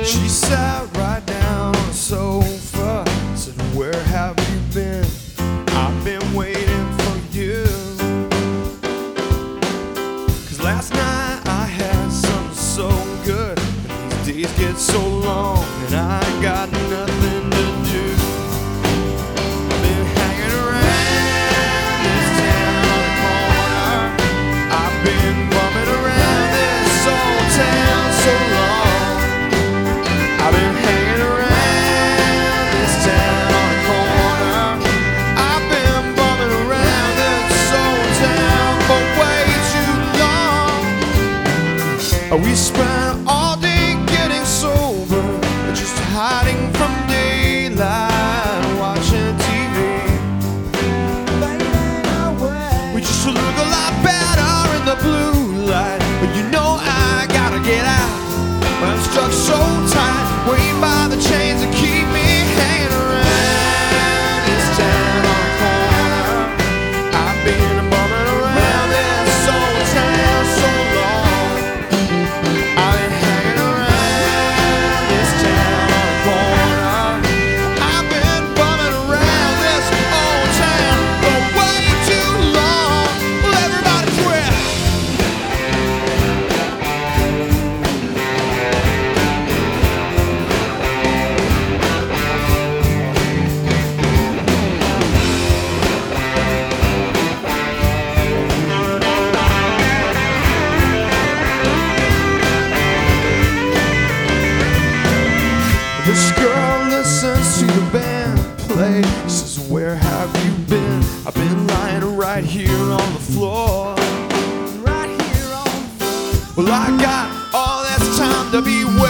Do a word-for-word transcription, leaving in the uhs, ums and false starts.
She sat right down on the sofa, said, where have you been? I've been waiting for you. Cause last night I had something so good, and these days get so long, and I got nothing to do. I've been hanging around this town on the corner. I've been bumming around this old town so long. I've been hanging around this town on the corner. I've been bumming around this old town for way too long. We spent all day getting sober, just hiding from daylight, watching T V. We just look a lot better in the blue light, but you know I gotta get out. But I'm stuck so tight, waiting by the chains that keep me hanging around this town on the corner. I've been bumming around this old town so long. I've been hanging around this town on the corner. I've been bumming around this old town for way too long. Well, everybody quit. This girl listens to the band play, says, where have you been? I've been lying right here on the floor. Right here on the floor. Well, I got all this time to be waiting.